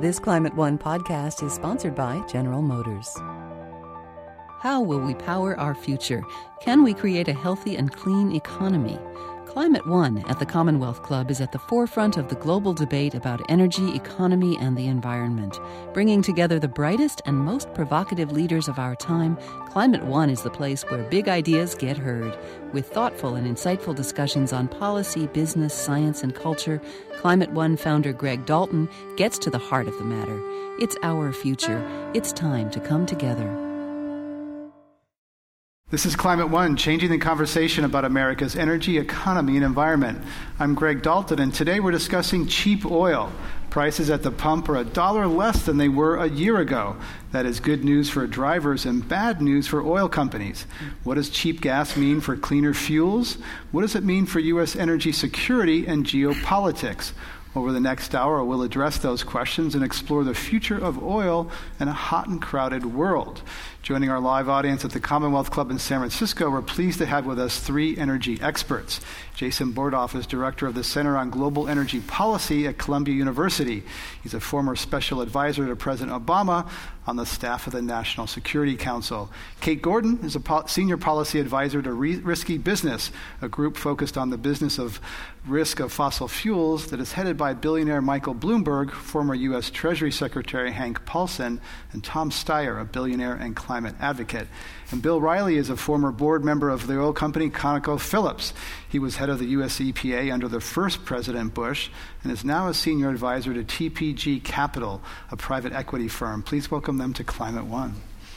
This Climate One podcast is sponsored by General Motors. How will we power our future? Can we create a healthy and clean economy? Climate One at the Commonwealth Club is at the forefront of the global debate about energy, economy, and the environment. Bringing together the brightest and most provocative leaders of our time, Climate One is the place where big ideas get heard. With thoughtful and insightful discussions on policy, business, science, and culture, Climate One founder Greg Dalton gets to the heart of the matter. It's our future. It's time to come together. This is Climate One, changing the conversation about America's energy, economy, and environment. I'm Greg Dalton, and today we're discussing cheap oil. Prices at the pump are $1 less than they were a year ago. That is good news for drivers and bad news for oil companies. What does cheap gas mean for cleaner fuels? What does it mean for U.S. energy security and geopolitics? Over the next hour, we'll address those questions and explore the future of oil in a hot and crowded world. Joining our live audience at the Commonwealth Club in San Francisco, we're pleased to have with us three energy experts. Jason Bordoff is director of the Center on Global Energy Policy at Columbia University. He's a former special advisor to President Obama on the staff of the National Security Council. Kate Gordon is a senior policy advisor to Risky Business, a group focused on the business of risk of fossil fuels that is headed by billionaire Michael Bloomberg, former U.S. Treasury Secretary Hank Paulson, and Tom Steyer, a billionaire and climate advocate. And Bill Riley is a former board member of the oil company ConocoPhillips. He was head of the U.S. EPA under the first President Bush and is now a senior advisor to TPG Capital, a private equity firm. Please welcome them to Climate One.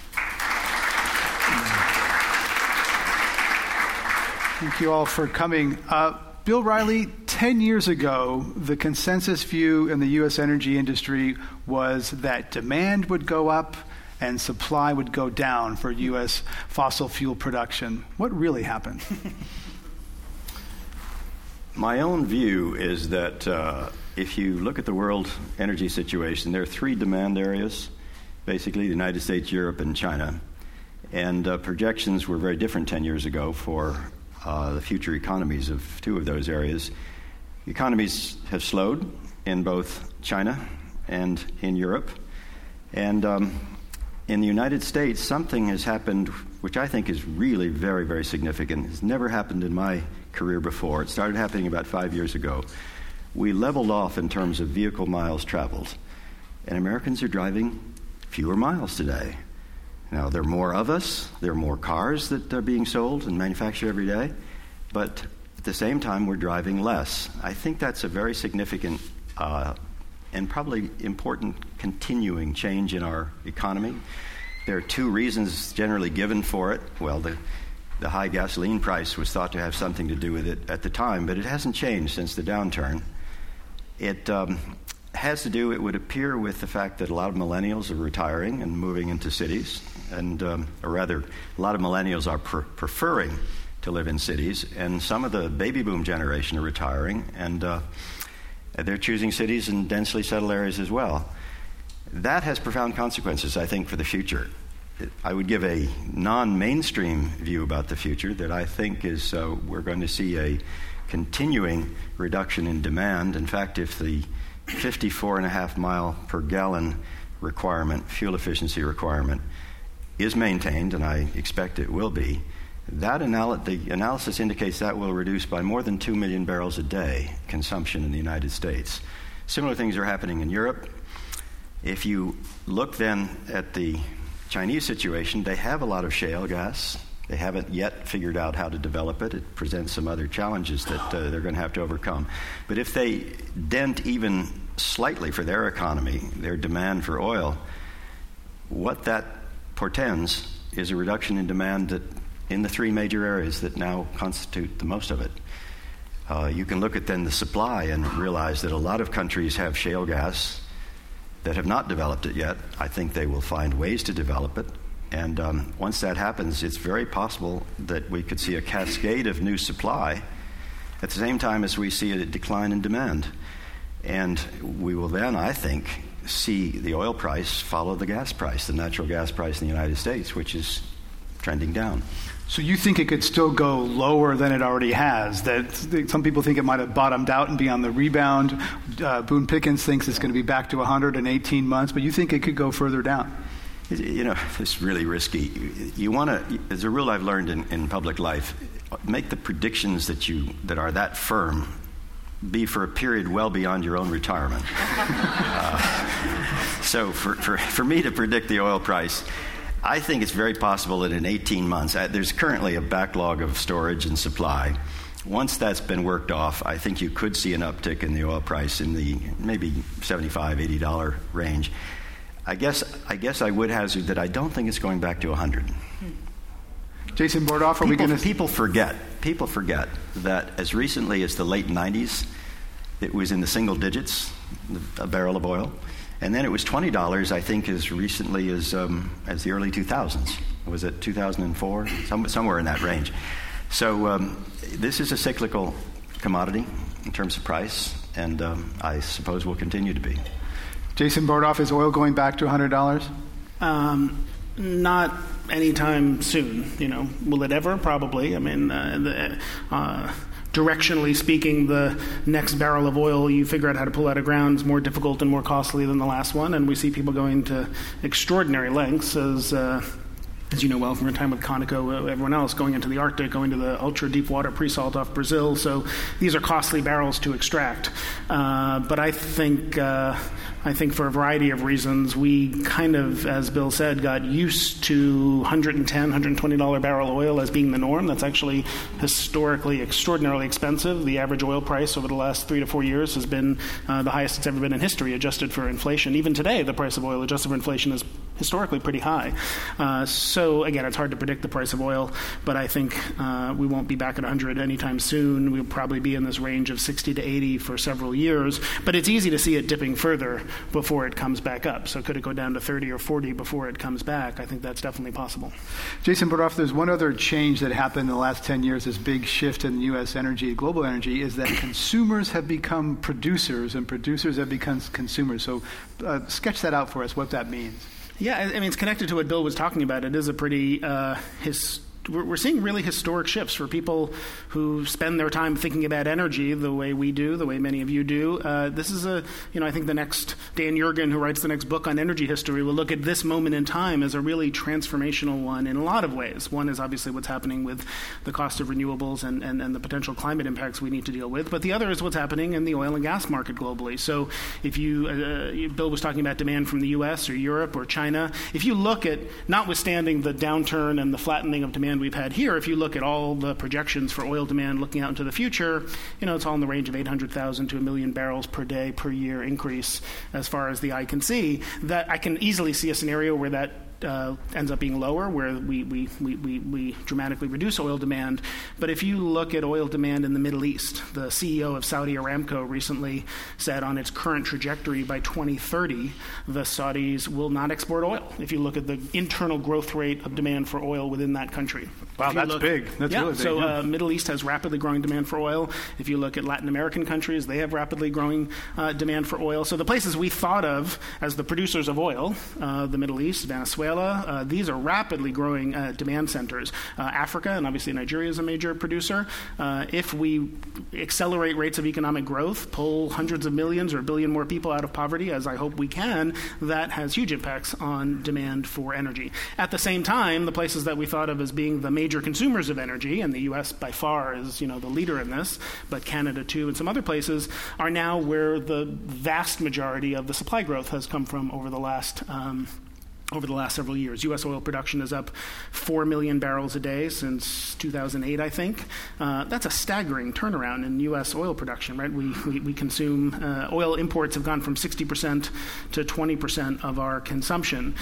Thank you all for coming. Bill Riley, 10 years ago, the consensus view in the U.S. energy industry was that demand would go up and supply would go down for U.S. fossil fuel production. What really happened? My own view is that if you look at the world energy situation, there are three demand areas, basically the United States, Europe, and China. And projections were very different 10 years ago for the future economies of two of those areas. Economies have slowed in both China and in Europe. And in the United States, something has happened which I think is really very, very significant. It's never happened in my career before. It started happening about 5 years ago. We leveled off in terms of vehicle miles traveled, and Americans are driving fewer miles today. Now, there are more of us, there are more cars that are being sold and manufactured every day, but at the same time, we're driving less. I think that's a very significant and probably important continuing change in our economy. There are two reasons generally given for it. Well, the high gasoline price was thought to have something to do with it at the time, but it hasn't changed since the downturn. It has to do, it would appear, with the fact that a lot of millennials are retiring and moving into cities, and or rather, a lot of millennials are preferring to live in cities, and some of the baby boom generation are retiring, and they're choosing cities in densely settled areas as well. That has profound consequences, I think, for the future. I would give a non-mainstream view about the future that I think is we're going to see a continuing reduction in demand. In fact, if the 54.5 mile per gallon requirement, fuel efficiency requirement, is maintained, and I expect it will be, the analysis indicates that will reduce by more than 2 million barrels a day consumption in the United States. Similar things are happening in Europe. If you look then at the Chinese situation, they have a lot of shale gas. They haven't yet figured out how to develop it. It presents some other challenges that they're going to have to overcome. But if they dent even slightly for their economy, their demand for oil, what that portends is a reduction in demand that in the three major areas that now constitute the most of it. You can look at then the supply and realize that a lot of countries have shale gas that have not developed it yet. I think they will find ways to develop it. And once that happens, it's very possible that we could see a cascade of new supply at the same time as we see a decline in demand. And we will then, I think, see the oil price follow the gas price, the natural gas price in the United States, which is trending down. So you think it could still go lower than it already has? That some people think it might have bottomed out and be on the rebound. Boone Pickens thinks it's going to be back to 100 in 18 months, but you think it could go further down? You know, it's really risky. You want to, as a rule I've learned in public life, make the predictions that are that firm be for a period well beyond your own retirement. So for me to predict the oil price, I think it's very possible that in 18 months, there's currently a backlog of storage and supply. Once that's been worked off, I think you could see an uptick in the oil price in the maybe $75, $80 range. I guess I would hazard that I don't think it's going back to 100. Jason Bordoff, are we going to... People forget that as recently as the late 90s, it was in the single digits, a barrel of oil. And then it was $20, I think, as recently as the early 2000s. Was it 2004? Somewhere in that range. So this is a cyclical commodity in terms of price, and I suppose will continue to be. Jason Bordoff, is oil going back to $100? Not anytime soon. You know, will it ever? Probably. I mean, directionally speaking, the next barrel of oil you figure out how to pull out of ground is more difficult and more costly than the last one, and we see people going to extraordinary lengths as you know well from your time with Conoco, everyone else, going into the Arctic, going to the ultra-deep water pre-salt off Brazil. So these are costly barrels to extract. But I think for a variety of reasons, we kind of, as Bill said, got used to $110, $120 barrel oil as being the norm. That's actually historically extraordinarily expensive. The average oil price over the last 3 to 4 years has been the highest it's ever been in history, adjusted for inflation. Even today, the price of oil adjusted for inflation is historically pretty high. So again, it's hard to predict the price of oil, but I think we won't be back at 100 anytime soon. We'll probably be in this range of 60 to 80 for several years, but it's easy to see it dipping further before it comes back up. So could it go down to 30 or 40 before it comes back? I think that's definitely possible. Jason Bordoff, there's one other change that happened in the last 10 years, this big shift in U.S. energy, global energy, is that consumers have become producers and producers have become consumers. So sketch that out for us, what that means. Yeah, I mean, it's connected to what Bill was talking about. It is a pretty we're seeing really historic shifts for people who spend their time thinking about energy the way we do, the way many of you do. This is I think the next Dan Yergin, who writes the next book on energy history, will look at this moment in time as a really transformational one in a lot of ways. One is obviously what's happening with the cost of renewables and the potential climate impacts we need to deal with. But the other is what's happening in the oil and gas market globally. So if Bill was talking about demand from the U.S. or Europe or China, if you look at, notwithstanding the downturn and the flattening of demand we've had here, if you look at all the projections for oil demand looking out into the future, it's all in the range of 800,000 to 1 million barrels per day per year increase as far as the eye can see. That I can easily see a scenario where that ends up being lower, where we dramatically reduce oil demand. But if you look at oil demand in the Middle East, the CEO of Saudi Aramco recently said on its current trajectory by 2030, the Saudis will not export oil. If you look at the internal growth rate of demand for oil within that country. Wow, that's big. That's really big. So Middle East has rapidly growing demand for oil. If you look at Latin American countries, they have rapidly growing demand for oil. So the places we thought of as the producers of oil, the Middle East, Venezuela, these are rapidly growing demand centers. Africa, and obviously Nigeria is a major producer. If we accelerate rates of economic growth, pull hundreds of millions or 1 billion more people out of poverty, as I hope we can, that has huge impacts on demand for energy. At the same time, the places that we thought of as being the major consumers of energy, and the U.S. by far is the leader in this, but Canada too and some other places, are now where the vast majority of the supply growth has come from over the last several years. U.S. oil production is up 4 million barrels a day since 2008, I think. That's a staggering turnaround in U.S. oil production, right? We consume, oil imports have gone from 60% to 20% of our consumption.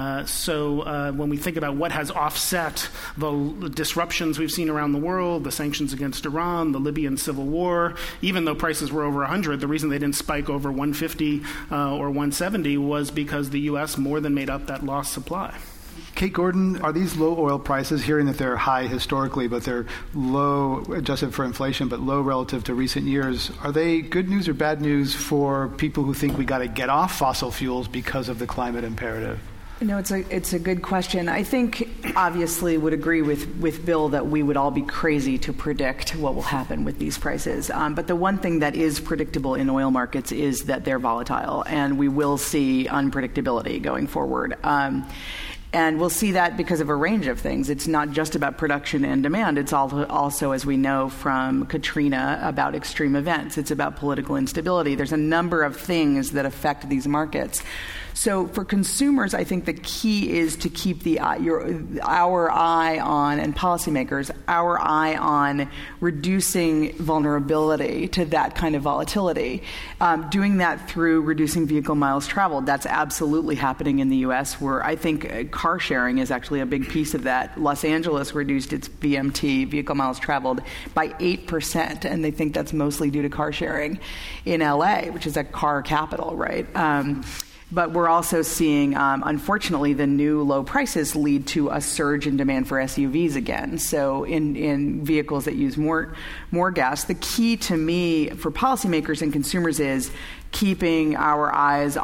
So when we think about what has offset the disruptions we've seen around the world, the sanctions against Iran, the Libyan civil war, even though prices were over 100, the reason they didn't spike over 150 or 170 was because the U.S. more than made up that lost supply. Kate Gordon, are these low oil prices, hearing that they're high historically, but they're low adjusted for inflation, but low relative to recent years, are they good news or bad news for people who think we got to get off fossil fuels because of the climate imperative? No, it's a good question. I think obviously would agree with Bill that we would all be crazy to predict what will happen with these prices. But the one thing that is predictable in oil markets is that they're volatile, and we will see unpredictability going forward. And we'll see that because of a range of things. It's not just about production and demand. It's also, as we know from Katrina, about extreme events. It's about political instability. There's a number of things that affect these markets. So for consumers, I think the key is to keep our eye on, and policymakers, our eye on reducing vulnerability to that kind of volatility. Doing that through reducing vehicle miles traveled. That's absolutely happening in the U.S., where I think car sharing is actually a big piece of that. Los Angeles reduced its VMT, vehicle miles traveled, by 8%, and they think that's mostly due to car sharing. In L.A., which is a car capital, right? But we're also seeing, unfortunately, the new low prices lead to a surge in demand for SUVs again. So in vehicles that use more gas, the key to me for policymakers and consumers is keeping our eyes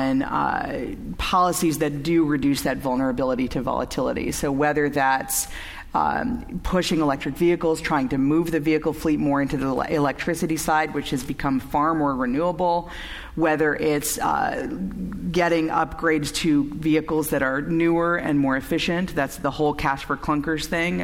on policies that do reduce that vulnerability to volatility. So whether that's pushing electric vehicles, trying to move the vehicle fleet more into the electricity side, which has become far more renewable, whether it's getting upgrades to vehicles that are newer and more efficient. That's the whole cash for clunkers thing.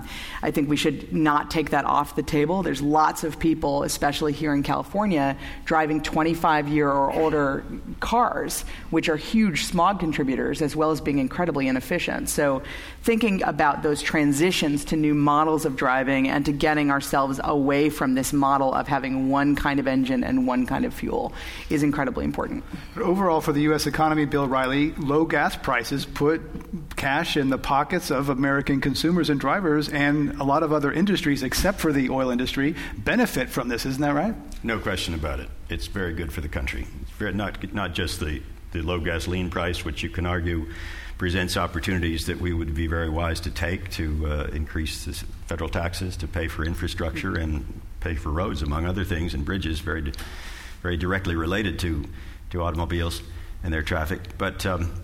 I think we should not take that off the table. There's lots of people, especially here in California, driving 25-year or older cars, which are huge smog contributors, as well as being incredibly inefficient. So thinking about those transitions to new models of driving and to getting ourselves away from this model of having one kind of engine and one kind of fuel is incredibly important. But overall, for the U.S. economy, Bill Riley, low gas prices put cash in the pockets of American consumers and drivers, and a lot of other industries, except for the oil industry, benefit from this. Isn't that right? No question about it. It's very good for the country. It's very, not just the low gasoline price, which you can argue presents opportunities that we would be very wise to take to increase the federal taxes, to pay for infrastructure and pay for roads, among other things, and bridges, very directly related to automobiles and their traffic. But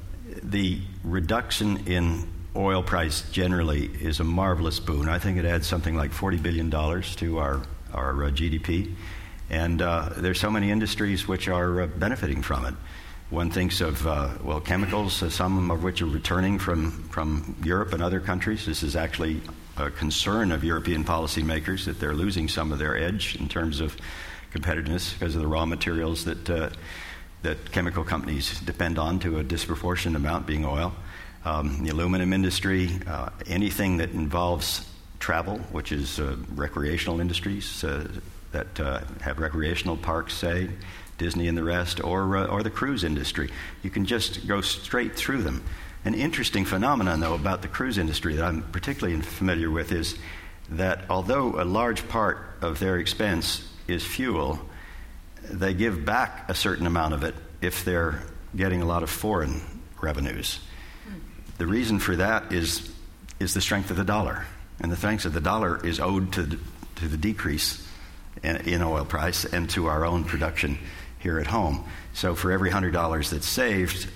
the reduction in oil price generally is a marvelous boon. I think it adds something like $40 billion to our GDP. And there's so many industries which are benefiting from it. One thinks of, chemicals, some of which are returning from Europe and other countries. This is actually a concern of European policymakers, that they're losing some of their edge in terms of competitiveness because of the raw materials that chemical companies depend on to a disproportionate amount, being oil. The aluminum industry, anything that involves travel, which is recreational industries that have recreational parks, say, Disney and the rest, or the cruise industry. You can just go straight through them. An interesting phenomenon, though, about the cruise industry that I'm particularly familiar with is that although a large part of their expense is fuel, they give back a certain amount of it if they're getting a lot of foreign revenues. The reason for that is the strength of the dollar. And the strength of the dollar is owed to the decrease in oil price and to our own production here at home. So for every $100 that's saved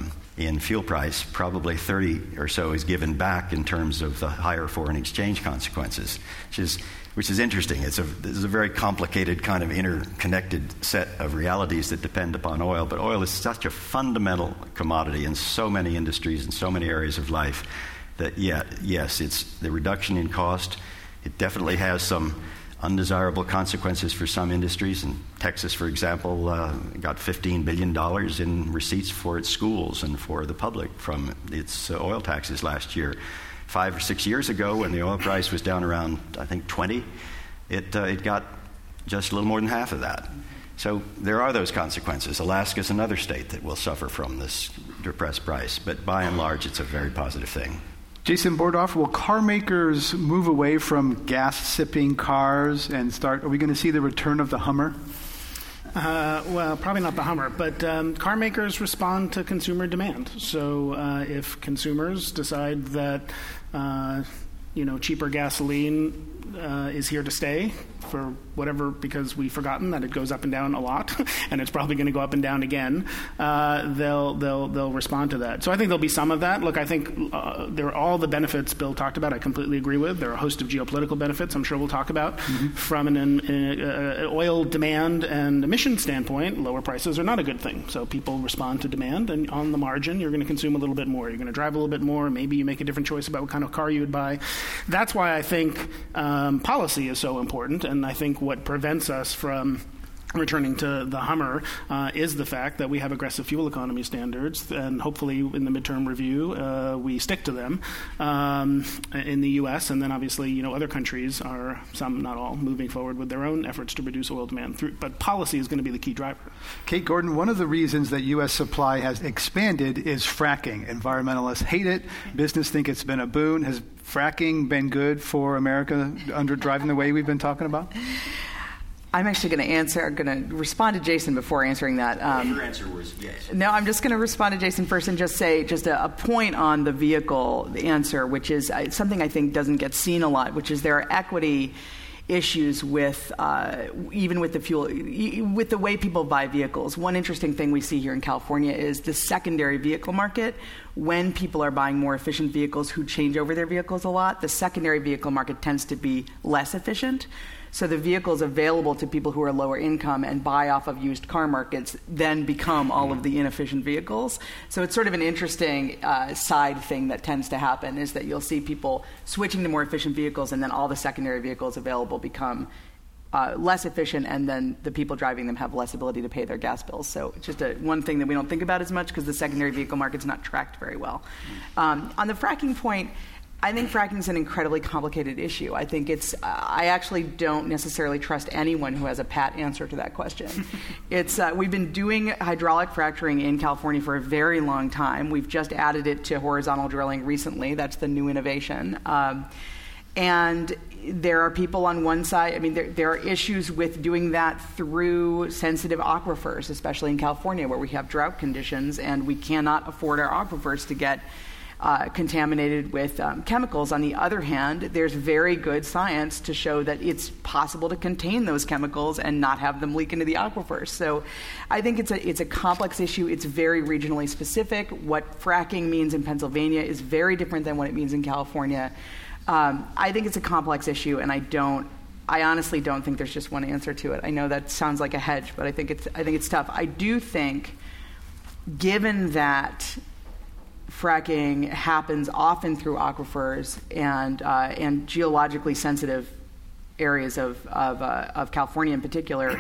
in fuel price, probably 30 or so is given back in terms of the higher foreign exchange consequences, which is interesting. This is a very complicated kind of interconnected set of realities that depend upon oil. But oil is such a fundamental commodity in so many industries and so many areas of life that, yes, it's the reduction in cost. It definitely has some undesirable consequences for some industries. In Texas, for example, got $15 billion in receipts for its schools and for the public from its oil taxes last year. 5 or 6 years ago, when the oil price was down around, I think, 20, it got just a little more than half of that. So there are those consequences. Alaska's another state that will suffer from this depressed price, but by and large, it's a very positive thing. Jason Bordorf, will car makers move away from gas-sipping cars and are we going to see the return of the Hummer? Well, probably not the Hummer, but car makers respond to consumer demand. So if consumers decide that cheaper gasoline is here to stay for whatever, because we've forgotten that it goes up and down a lot, and it's probably going to go up and down again, they'll respond to that. So I think there'll be some of that. Look, I think there are all the benefits Bill talked about. I completely agree with. There are a host of geopolitical benefits I'm sure we'll talk about. From an oil demand and emission standpoint. Lower prices are not a good thing. So people respond to demand, and on the margin, you're going to consume a little bit more. You're going to drive a little bit more. Maybe you make a different choice about what kind of car you would buy. That's why I think policy is so important, and I think what prevents us from returning to the Hummer is the fact that we have aggressive fuel economy standards, and hopefully in the midterm review we stick to them in the U.S. And then obviously other countries are, some not all, moving forward with their own efforts to reduce oil demand. But policy is going to be the key driver. Kate Gordon, one of the reasons that U.S. supply has expanded is fracking. Environmentalists hate it. Business think it's been a boon. Has fracking been good for America under driving the way we've been talking about? I'm actually going to respond to Jason before answering that. Your answer was yes. No, I'm just going to respond to Jason first and just say a point on the vehicle answer, which is something I think doesn't get seen a lot, which is there are equity issues with even with the fuel, with the way people buy vehicles. One interesting thing we see here in California is the secondary vehicle market. When people are buying more efficient vehicles who change over their vehicles a lot, the secondary vehicle market tends to be less efficient. So the vehicles available to people who are lower income and buy off of used car markets then become all of the inefficient vehicles. So it's sort of an interesting side thing that tends to happen, is that you'll see people switching to more efficient vehicles, and then all the secondary vehicles available become less efficient, and then the people driving them have less ability to pay their gas bills. So it's just one thing that we don't think about as much because the secondary vehicle market's not tracked very well. On the fracking point, I think fracking is an incredibly complicated issue. I think I actually don't necessarily trust anyone who has a pat answer to that question. We've been doing hydraulic fracturing in California for a very long time. We've just added it to horizontal drilling recently. That's the new innovation. And there are people on one side, there are issues with doing that through sensitive aquifers, especially in California where we have drought conditions and we cannot afford our aquifers to get contaminated with chemicals. On the other hand, there's very good science to show that it's possible to contain those chemicals and not have them leak into the aquifers. So I think it's a complex issue. It's very regionally specific. What fracking means in Pennsylvania is very different than what it means in California. I think it's a complex issue, and I honestly don't think there's just one answer to it. I know that sounds like a hedge, but I think it's tough. I do think, given that fracking happens often through aquifers and geologically sensitive areas of California in particular,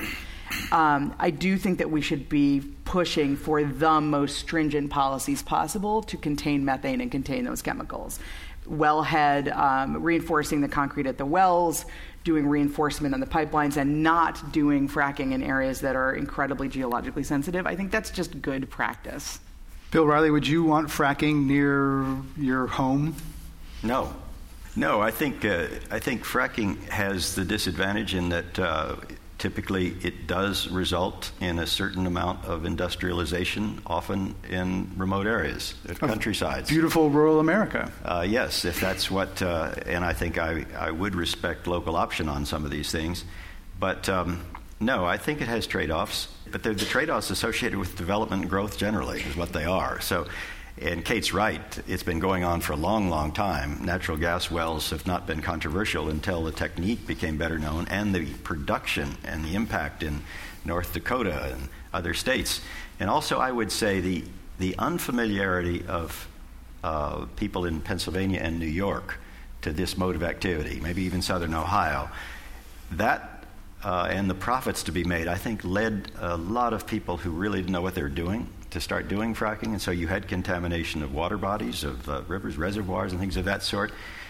I do think that we should be pushing for the most stringent policies possible to contain methane and contain those chemicals. Wellhead, reinforcing the concrete at the wells, doing reinforcement on the pipelines, and not doing fracking in areas that are incredibly geologically sensitive. I think that's just good practice. Bill Riley, would you want fracking near your home? No, I think fracking has the disadvantage in that typically it does result in a certain amount of industrialization, often in remote areas, countrysides. Beautiful rural America. Yes, if that's what, and I think I would respect local option on some of these things. But no, I think it has trade-offs. But they're the trade-offs associated with development and growth generally is what they are. So, and Kate's right, it's been going on for a long, long time. Natural gas wells have not been controversial until the technique became better known and the production and the impact in North Dakota and other states. And also I would say the unfamiliarity of people in Pennsylvania and New York to this mode of activity, maybe even southern Ohio, that and the profits to be made, I think, led a lot of people who really didn't know what they were doing to start doing fracking. And so you had contamination of water bodies, of rivers, reservoirs, and things of that sort.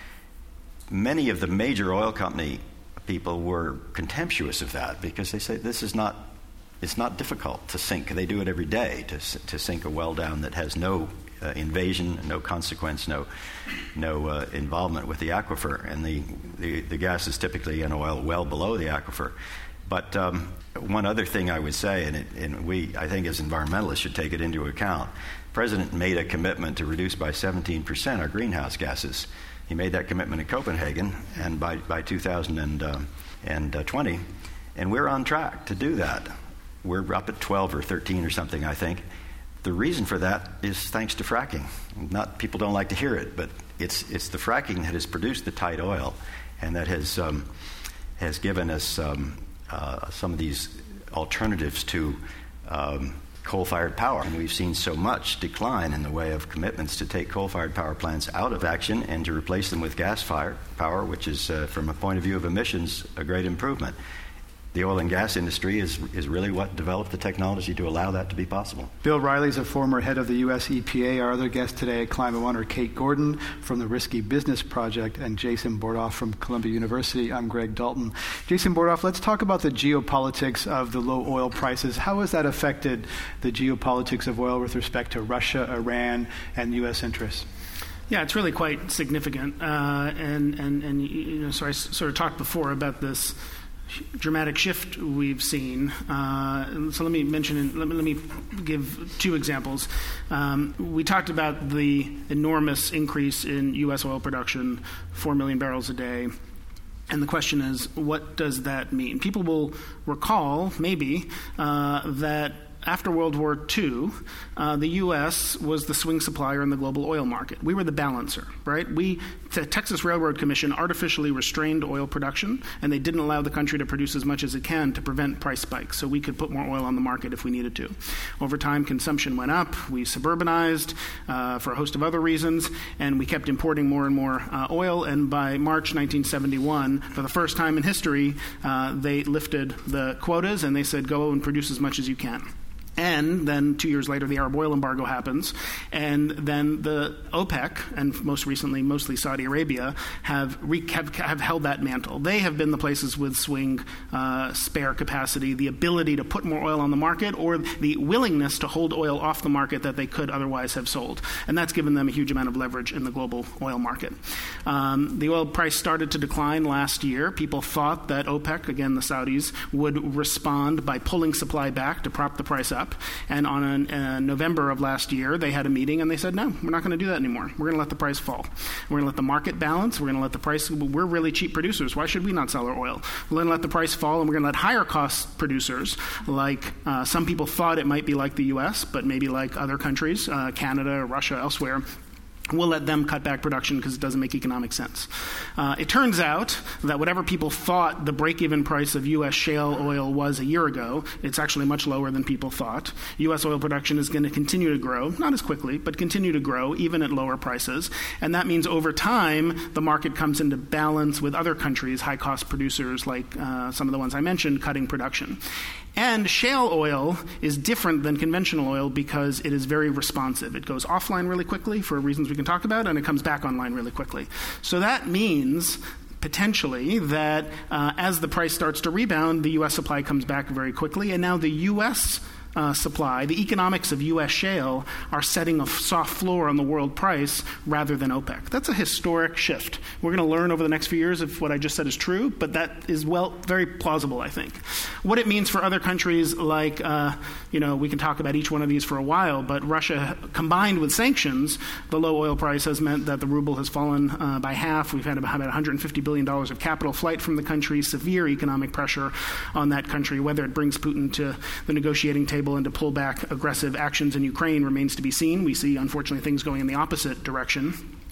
Many of the major oil company people were contemptuous of that because they say it's not difficult to sink. They do it every day to sink a well down that has no invasion, no consequence, no involvement with the aquifer, and the gas is typically an oil well below the aquifer. But one other thing I would say, and we, I think as environmentalists, should take it into account. The President made a commitment to reduce by 17% our greenhouse gases He made that commitment in Copenhagen, and by 2020, and we're on track to do that. We're up at 12 or 13 or something, I think. The reason for that is thanks to fracking. People don't like to hear it, but it's the fracking that has produced the tight oil, and that has given us some of these alternatives to coal-fired power. And we've seen so much decline in the way of commitments to take coal-fired power plants out of action and to replace them with gas-fired power, which is, from a point of view of emissions, a great improvement. The oil and gas industry is really what developed the technology to allow that to be possible. Bill Riley is a former head of the U.S. EPA. Our other guest today at Climate One are Kate Gordon from the Risky Business Project and Jason Bordoff from Columbia University. I'm Greg Dalton. Jason Bordoff, let's talk about the geopolitics of the low oil prices. How has that affected the geopolitics of oil with respect to Russia, Iran, and U.S. interests? Yeah, it's really quite significant. So I sort of talked before about this dramatic shift we've seen. So let me give two examples. We talked about the enormous increase in U.S. oil production, 4 million barrels a day. And the question is, what does that mean? People will recall, maybe, that after World War II, the U.S. was the swing supplier in the global oil market. We were the balancer, right? The Texas Railroad Commission artificially restrained oil production, and they didn't allow the country to produce as much as it can to prevent price spikes, so we could put more oil on the market if we needed to. Over time, consumption went up. We suburbanized for a host of other reasons, and we kept importing more and more oil, and by March 1971, for the first time in history, they lifted the quotas, and they said, go and produce as much as you can. And then 2 years later, the Arab oil embargo happens, and then the OPEC, and most recently, mostly Saudi Arabia, have held that mantle. They have been the places with swing spare capacity, the ability to put more oil on the market, or the willingness to hold oil off the market that they could otherwise have sold. And that's given them a huge amount of leverage in the global oil market. The oil price started to decline last year. People thought that OPEC, again the Saudis, would respond by pulling supply back to prop the price up. And on November of last year, they had a meeting and they said, no, we're not going to do that anymore. We're going to let the price fall. We're going to let the market balance. We're going to let the price, we're really cheap producers. Why should we not sell our oil? We're going to let the price fall, and we're going to let higher cost producers, like some people thought it might be like the U.S., but maybe like other countries, Canada, Russia, elsewhere, we'll let them cut back production because it doesn't make economic sense. It turns out that whatever people thought the break-even price of U.S. shale oil was a year ago, it's actually much lower than people thought. U.S. oil production is going to continue to grow, not as quickly, but continue to grow, even at lower prices. And that means over time, the market comes into balance with other countries, high-cost producers like some of the ones I mentioned, cutting production. And shale oil is different than conventional oil because it is very responsive. It goes offline really quickly for reasons we can talk about, and it comes back online really quickly. So that means potentially that as the price starts to rebound, the U.S. supply comes back very quickly, and now the U.S. supply, the economics of U.S. shale are setting a soft floor on the world price rather than OPEC. That's a historic shift. We're going to learn over the next few years if what I just said is true, but that is, very plausible, I think. What it means for other countries like, we can talk about each one of these for a while, but Russia, combined with sanctions, the low oil price has meant that the ruble has fallen by half. We've had about $150 billion of capital flight from the country, severe economic pressure on that country. Whether it brings Putin to the negotiating table and to pull back aggressive actions in Ukraine remains to be seen. We see, unfortunately, things going in the opposite direction.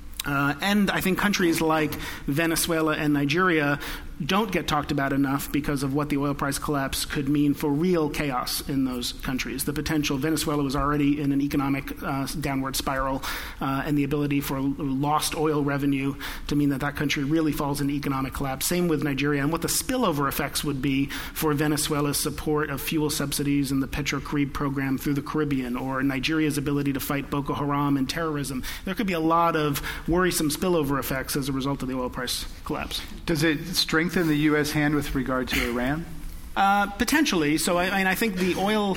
And I think countries like Venezuela and Nigeria don't get talked about enough because of what the oil price collapse could mean for real chaos in those countries. The potential, Venezuela was already in an economic downward spiral, and the ability for lost oil revenue to mean that country really falls into economic collapse. Same with Nigeria, and what the spillover effects would be for Venezuela's support of fuel subsidies and the Petrocaribe program through the Caribbean, or Nigeria's ability to fight Boko Haram and terrorism. There could be a lot of worrisome spillover effects as a result of the oil price collapse. Does it strengthen the U.S. hand with regard to Iran? Potentially. So I think the oil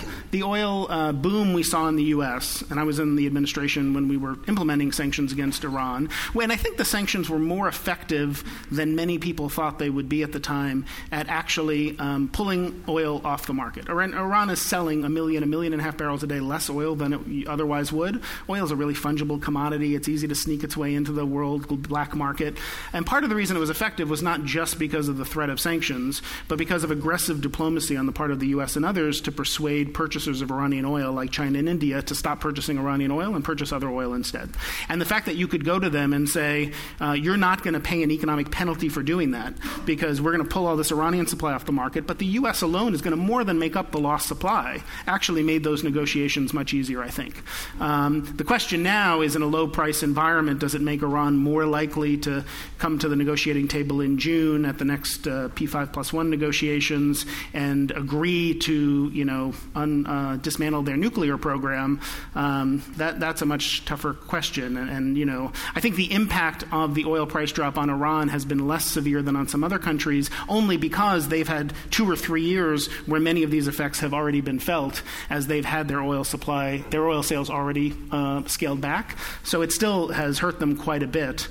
boom we saw in the U.S., and I was in the administration when we were implementing sanctions against Iran, when I think the sanctions were more effective than many people thought they would be at the time at actually pulling oil off the market. Iran is selling 1.5 million barrels a day less oil than it otherwise would. Oil is a really fungible commodity. It's easy to sneak its way into the world black market. And part of the reason it was effective was not just because of the threat of sanctions, but because of aggressive diplomacy on the part of the U.S. and others to persuade purchasers of Iranian oil like China and India to stop purchasing Iranian oil and purchase other oil instead. And the fact that you could go to them and say, you're not going to pay an economic penalty for doing that because we're going to pull all this Iranian supply off the market, but the U.S. alone is going to more than make up the lost supply, actually made those negotiations much easier, I think. The question now is, in a low-price environment, does it make Iran more likely to come to the negotiating table in June at the next P5+1 negotiations and agree to, dismantle their nuclear program? That's a much tougher question. And I think the impact of the oil price drop on Iran has been less severe than on some other countries, only because they've had 2 or 3 years where many of these effects have already been felt as they've had their oil sales already scaled back. So it still has hurt them quite a bit.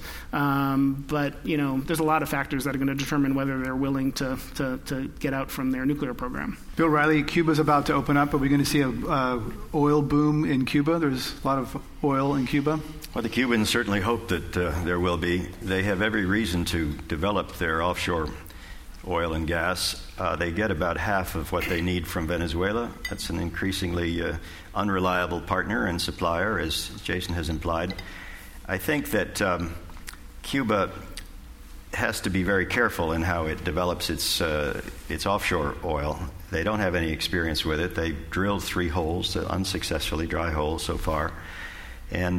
But there's a lot of factors that are going to determine whether they're willing to get out from their nuclear program. Bill Riley, Cuba's about to open up. Are we going to see a oil boom in Cuba? There's a lot of oil in Cuba. Well, the Cubans certainly hope that there will be. They have every reason to develop their offshore oil and gas. They get about half of what they need from Venezuela. That's an increasingly unreliable partner and supplier, as Jason has implied. I think that Cuba has to be very careful in how it develops its offshore oil. They don't have any experience with it. They drilled 3 holes, unsuccessfully, dry holes so far. And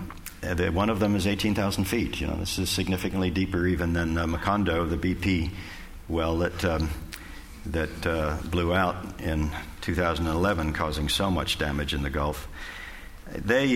one of them is 18,000 feet. This is significantly deeper even than Macondo, the BP well that blew out in 2011, causing so much damage in the Gulf. They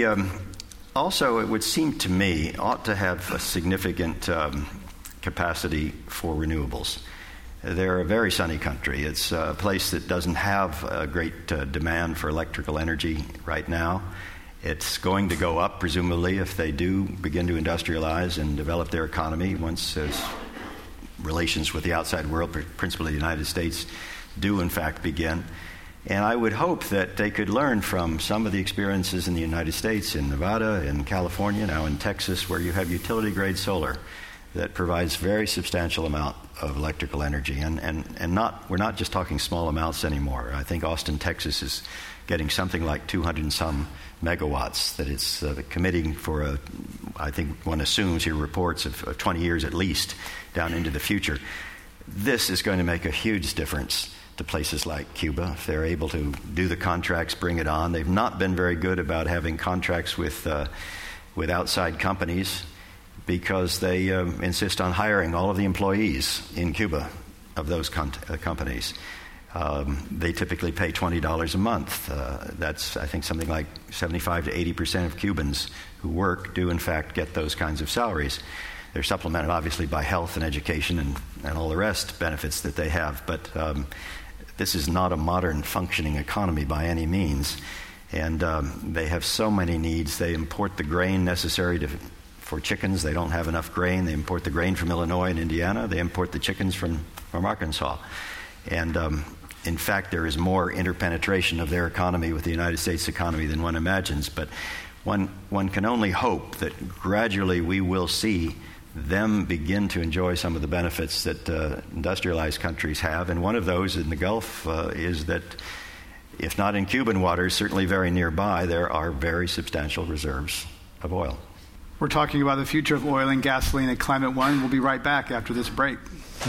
also, it would seem to me, ought to have a significant capacity for renewables. They're a very sunny country. It's a place that doesn't have a great demand for electrical energy right now. It's going to go up, presumably, if they do begin to industrialize and develop their economy once relations with the outside world, principally the United States, do in fact begin. And I would hope that they could learn from some of the experiences in the United States, in Nevada, in California, now in Texas, where you have utility-grade solar that provides very substantial amount of electrical energy. And we're not just talking small amounts anymore. I think Austin, Texas is getting something like 200 and some megawatts that it's committing for, I think one assumes here reports of 20 years at least down into the future. This is going to make a huge difference to places like Cuba. If they're able to do the contracts, bring it on. They've not been very good about having contracts with outside companies because they insist on hiring all of the employees in Cuba of those companies. They typically pay $20 a month. That's, I think, something like 75 to 80% of Cubans who work do, in fact, get those kinds of salaries. They're supplemented, obviously, by health and education and all the rest benefits that they have. But this is not a modern functioning economy by any means. And they have so many needs. They import the grain necessary for chickens. They don't have enough grain. They import the grain from Illinois and Indiana. They import the chickens from Arkansas. And in fact, there is more interpenetration of their economy with the United States economy than one imagines. But one can only hope that gradually we will see them begin to enjoy some of the benefits that industrialized countries have. And one of those in the Gulf is that, if not in Cuban waters, certainly very nearby, there are very substantial reserves of oil. We're talking about the future of oil and gasoline at Climate One. We'll be right back after this break.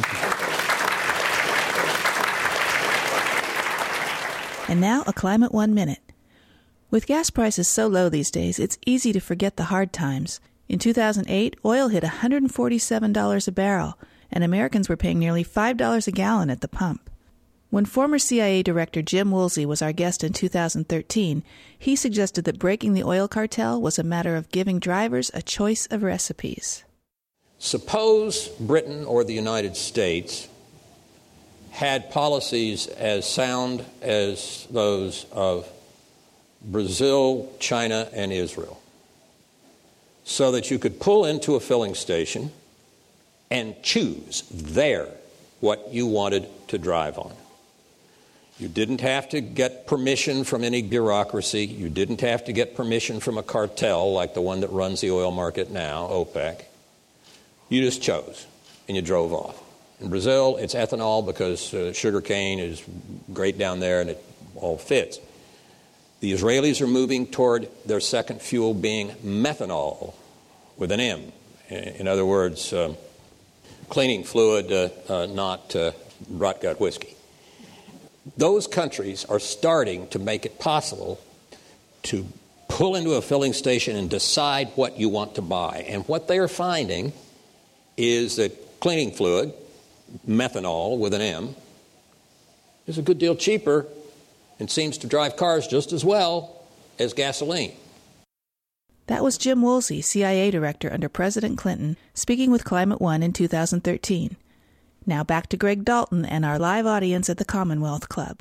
And now, a Climate One Minute. With gas prices so low these days, it's easy to forget the hard times. In 2008, oil hit $147 a barrel, and Americans were paying nearly $5 a gallon at the pump. When former CIA Director Jim Woolsey was our guest in 2013, he suggested that breaking the oil cartel was a matter of giving drivers a choice of recipes. Suppose Britain or the United States had policies as sound as those of Brazil, China, and Israel, so that you could pull into a filling station and choose there what you wanted to drive on. You didn't have to get permission from any bureaucracy. You didn't have to get permission from a cartel like the one that runs the oil market now, OPEC. You just chose, and you drove off. In Brazil, it's ethanol because sugarcane is great down there and it all fits. The Israelis are moving toward their second fuel being methanol with an M. In other words, cleaning fluid, not rot gut whiskey. Those countries are starting to make it possible to pull into a filling station and decide what you want to buy. And what they are finding is that cleaning fluid, methanol with an M, is a good deal cheaper and seems to drive cars just as well as gasoline. That was Jim Woolsey, CIA Director under President Clinton, speaking with Climate One in 2013. Now back to Greg Dalton and our live audience at the Commonwealth Club.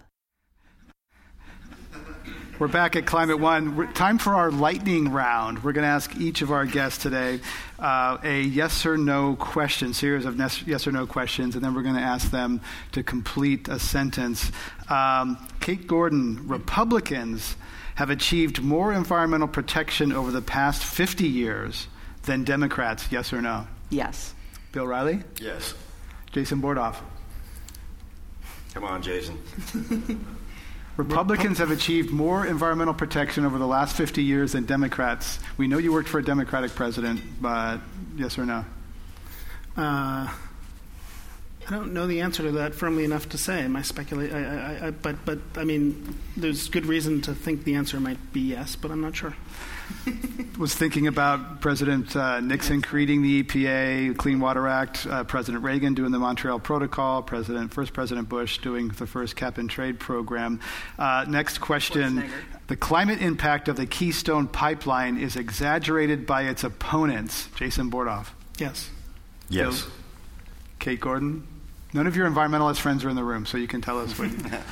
We're back at Climate One. Time for our lightning round. We're going to ask each of our guests today a yes or no question, series of yes or no questions, and then we're going to ask them to complete a sentence. Kate Gordon, Republicans have achieved more environmental protection over the past 50 years than Democrats, yes or no? Yes. Bill Riley? Yes. Jason Bordoff? Come on, Jason. Republicans have achieved more environmental protection over the last 50 years than Democrats. We know you worked for a Democratic president, but yes or no? I don't know the answer to that firmly enough to say. My but I mean, there's good reason to think the answer might be yes, but I'm not sure. Was thinking about President Nixon creating the EPA, Clean Water Act, President Reagan doing the Montreal Protocol, first President Bush doing the first cap-and-trade program. Next question. The climate impact of the Keystone Pipeline is exaggerated by its opponents. Jason Bordoff? Yes. Yes. Kate Gordon? None of your environmentalist friends are in the room, so you can tell us what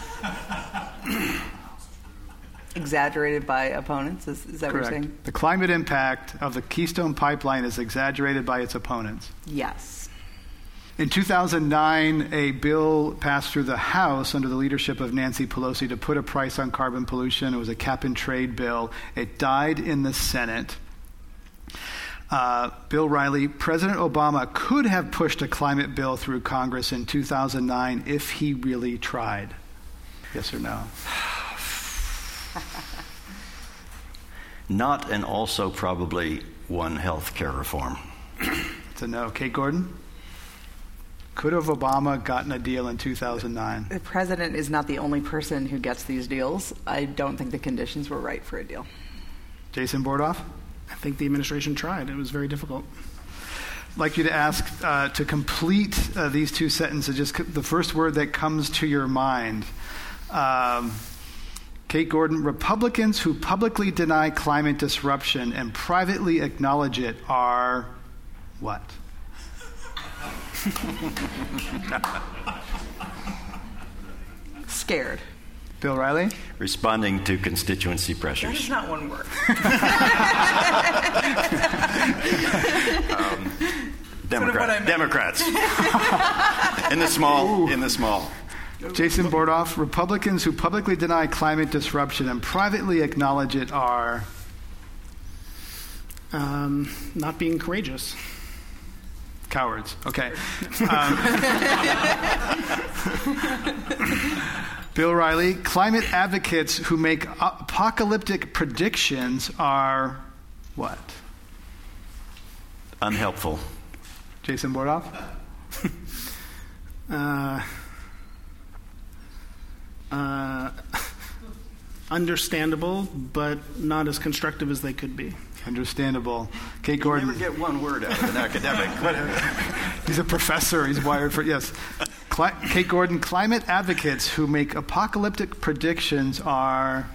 Exaggerated by opponents? Is that Correct. what you're saying? The climate impact of the Keystone Pipeline is exaggerated by its opponents. Yes. In 2009, a bill passed through the House under the leadership of Nancy Pelosi to put a price on carbon pollution. It was a cap-and-trade bill. It died in the Senate. Bill Riley, President Obama could have pushed a climate bill through Congress in 2009 if he really tried. Yes or no? Not, and also probably one health care reform. It's a no. Kate Gordon? Could have Obama gotten a deal in 2009? The president is not the only person who gets these deals. I don't think the conditions were right for a deal. Jason Bordoff? I think the administration tried. It was very difficult. I'd like you to ask to complete these two sentences, just the first word that comes to your mind. Kate Gordon, Republicans who publicly deny climate disruption and privately acknowledge it are what? Scared. Bill Riley? Responding to constituency That pressures. is not one word. Democrats. In the small. Jason Bordoff, Republicans who publicly deny climate disruption and privately acknowledge it are? Not being courageous. Cowards. Okay. Bill Riley, climate advocates who make apocalyptic predictions are what? Unhelpful. Jason Bordoff? Understandable, but not as constructive as they could be. Understandable. Kate Gordon. You never get one word out of an academic. He's a professor. He's wired for, yes. Kate Gordon, climate advocates who make apocalyptic predictions are?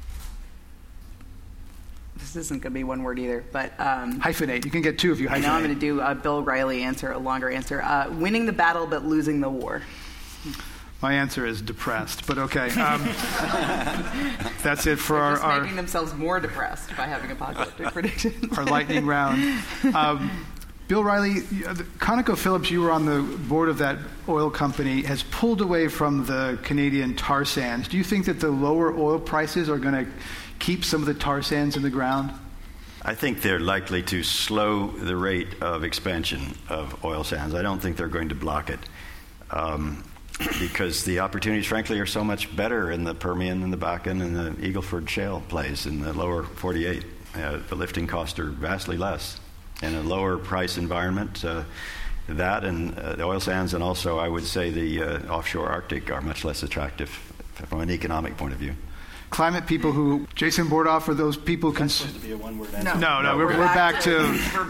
This isn't going to be one word either, but... hyphenate. You can get two if you hyphenate. Now I'm going to do a Bill Riley answer, a longer answer. Winning the battle but losing the war. My answer is depressed, but okay. That's it for our making themselves more depressed by having apocalyptic predictions. Our lightning round. Bill Riley, ConocoPhillips, you were on the board of that oil company, has pulled away from the Canadian tar sands. Do you think that the lower oil prices are going to keep some of the tar sands in the ground? I think they're likely to slow the rate of expansion of oil sands. I don't think they're going to block it. Because the opportunities, frankly, are so much better in the Permian and the Bakken and the Eagle Ford shale plays in the lower 48. The lifting costs are vastly less. In a lower price environment, that and the oil sands, and also I would say the offshore Arctic are much less attractive from an economic point of view. Climate people who, Jason Bordoff, are those people... That's supposed to be a one-word answer. No, we're back to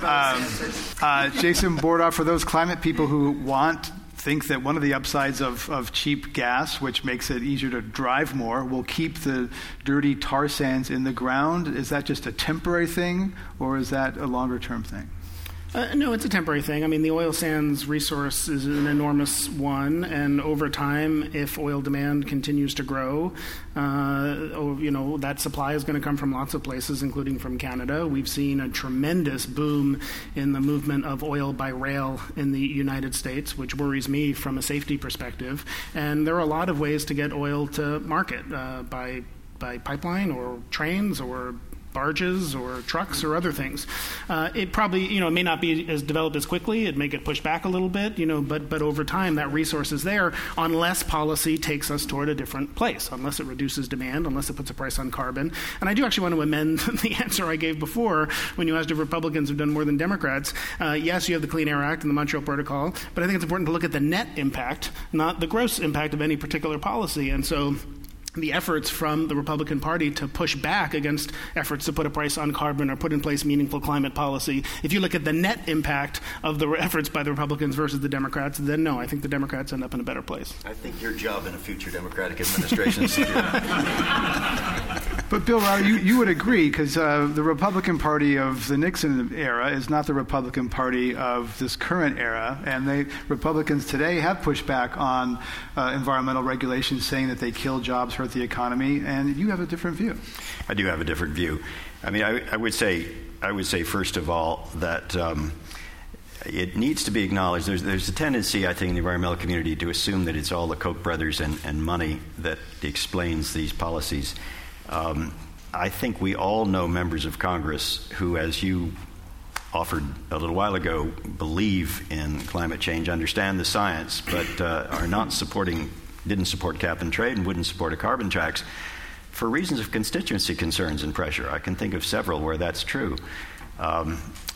Jason Bordoff, for those climate people who think that one of the upsides of cheap gas, which makes it easier to drive more, will keep the dirty tar sands in the ground. Is that just a temporary thing, or is that a longer-term thing? No, it's a temporary thing. I mean, the oil sands resource is an enormous one, and over time, if oil demand continues to grow, that supply is going to come from lots of places, including from Canada. We've seen a tremendous boom in the movement of oil by rail in the United States, which worries me from a safety perspective. And there are a lot of ways to get oil to market by pipeline or trains or barges or trucks or other things. It probably, may not be as developed as quickly. It may get pushed back a little bit, but over time that resource is there unless policy takes us toward a different place, unless it reduces demand, unless it puts a price on carbon. And I do actually want to amend the answer I gave before when you asked if Republicans have done more than Democrats. Yes, you have the Clean Air Act and the Montreal Protocol, but I think it's important to look at the net impact, not the gross impact of any particular policy. And so the efforts from the Republican Party to push back against efforts to put a price on carbon or put in place meaningful climate policy, if you look at the net impact of the efforts by the Republicans versus the Democrats, then no, I think the Democrats end up in a better place. I think your job in a future Democratic administration is to do that. But Bill Riley, you would agree, because the Republican Party of the Nixon era is not the Republican Party of this current era, and Republicans today have pushed back on environmental regulations, saying that they kill jobs, hurt the economy, and you have a different view. I do have a different view. I mean, I would say first of all that it needs to be acknowledged. There's a tendency, I think, in the environmental community to assume that it's all the Koch brothers and money that explains these policies. I think we all know members of Congress who, as you offered a little while ago, believe in climate change, understand the science, but are not didn't support cap and trade and wouldn't support a carbon tax for reasons of constituency concerns and pressure. I can think of several where that's true. And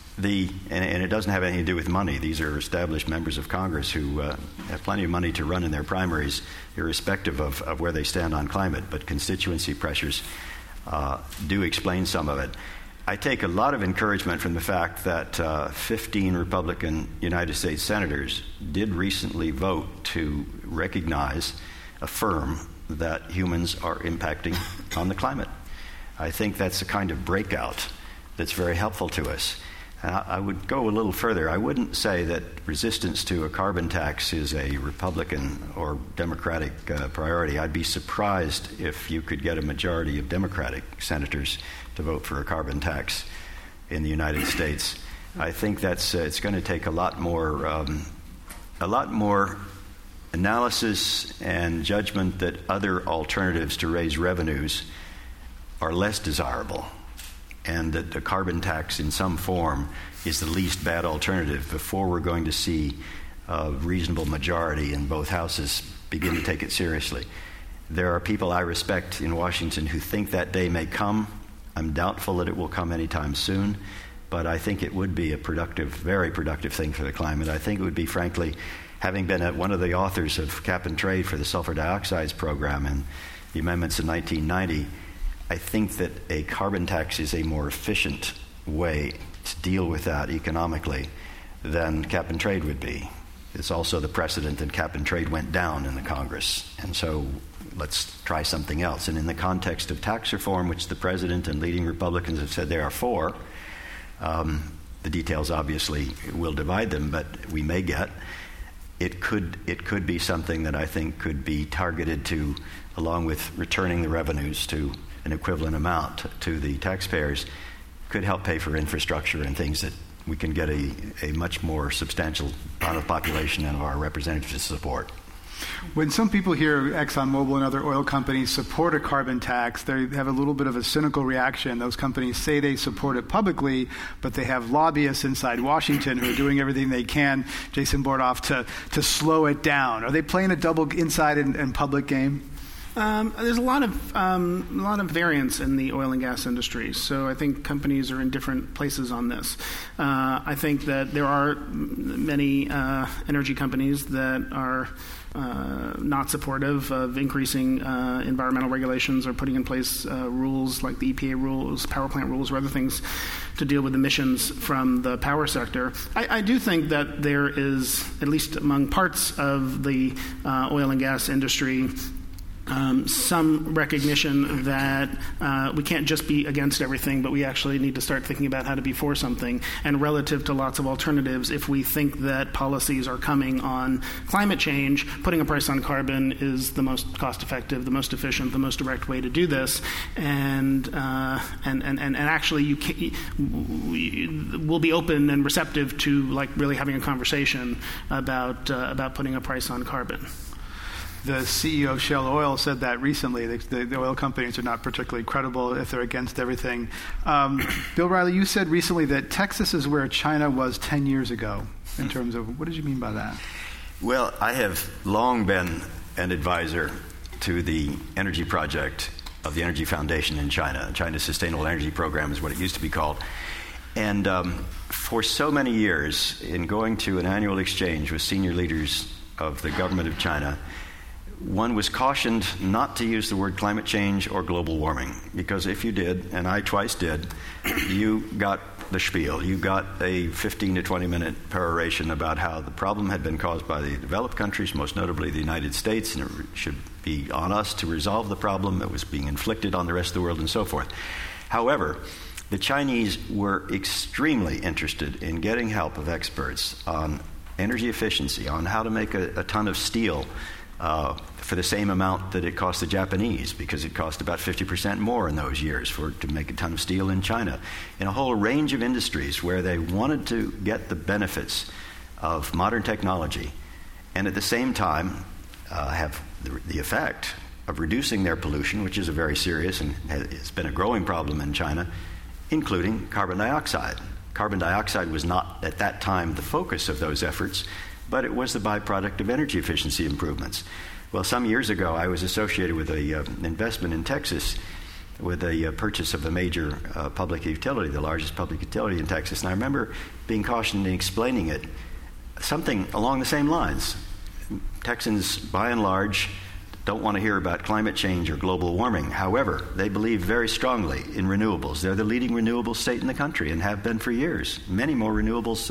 it doesn't have anything to do with money. These are established members of Congress who have plenty of money to run in their primaries, irrespective of where they stand on climate, but constituency pressures do explain some of it. I take a lot of encouragement from the fact that 15 Republican United States senators did recently vote to affirm that humans are impacting on the climate. I think that's a kind of breakout that's very helpful to us. I would go a little further. I wouldn't say that resistance to a carbon tax is a Republican or Democratic priority. I'd be surprised if you could get a majority of Democratic senators to vote for a carbon tax in the United States. I think it's going to take a lot more analysis and judgment that other alternatives to raise revenues are less desirable, and that the carbon tax in some form is the least bad alternative before we're going to see a reasonable majority in both houses begin to take it seriously. There are people I respect in Washington who think that day may come. I'm doubtful that it will come anytime soon, but I think it would be a very productive thing for the climate. I think it would be, frankly, having been one of the authors of cap and trade for the sulfur dioxides program and the amendments in 1990, I think that a carbon tax is a more efficient way to deal with that economically than cap and trade would be. It's also the precedent that cap and trade went down in the Congress, and so let's try something else. And in the context of tax reform, which the President and leading Republicans have said they are for, the details obviously will divide them, but we may get. it could be something that I think could be targeted to, along with returning the revenues to an equivalent amount to the taxpayers, could help pay for infrastructure and things that we can get a much more substantial part of the population and of our representatives to support. When some people hear ExxonMobil and other oil companies support a carbon tax, they have a little bit of a cynical reaction. Those companies say they support it publicly, but they have lobbyists inside Washington who are doing everything they can, Jason Bordoff, to slow it down. Are they playing a double inside and public game? There's a lot of variance in the oil and gas industry, so I think companies are in different places on this. I think that there are many energy companies that are not supportive of increasing environmental regulations or putting in place rules like the EPA rules, power plant rules, or other things to deal with emissions from the power sector. I do think that there is, at least among parts of the oil and gas industry, some recognition that we can't just be against everything, but we actually need to start thinking about how to be for something. And relative to lots of alternatives, if we think that policies are coming on climate change, putting a price on carbon is the most cost-effective, the most efficient, the most direct way to do this. And actually, we'll be open and receptive to really having a conversation about putting a price on carbon. The CEO of Shell Oil said that recently. The oil companies are not particularly credible if they're against everything. Bill Riley, you said recently that Texas is where China was 10 years ago in terms of, what did you mean by that? Well, I have long been an advisor to the energy project of the Energy Foundation in China. China's Sustainable Energy Program is what it used to be called. And for so many years, in going to an annual exchange with senior leaders of the government of China, one was cautioned not to use the word climate change or global warming, because if you did, and I twice did, you got the spiel. You got a 15 to 20 minute peroration about how the problem had been caused by the developed countries, most notably the United States, and it should be on us to resolve the problem that was being inflicted on the rest of the world and so forth. However, the Chinese were extremely interested in getting help of experts on energy efficiency, on how to make a ton of steel for the same amount that it cost the Japanese, because it cost about 50% more in those years to make a ton of steel in China, in a whole range of industries where they wanted to get the benefits of modern technology and at the same time have the effect of reducing their pollution, which is a very serious and has been a growing problem in China, including carbon dioxide. Carbon dioxide was not at that time the focus of those efforts, but it was the byproduct of energy efficiency improvements. Well, some years ago, I was associated with an investment in Texas with a purchase of a major public utility, the largest public utility in Texas. And I remember being cautioned in explaining it, something along the same lines. Texans, by and large, don't want to hear about climate change or global warming. However, they believe very strongly in renewables. They're the leading renewable state in the country and have been for years. Many more renewables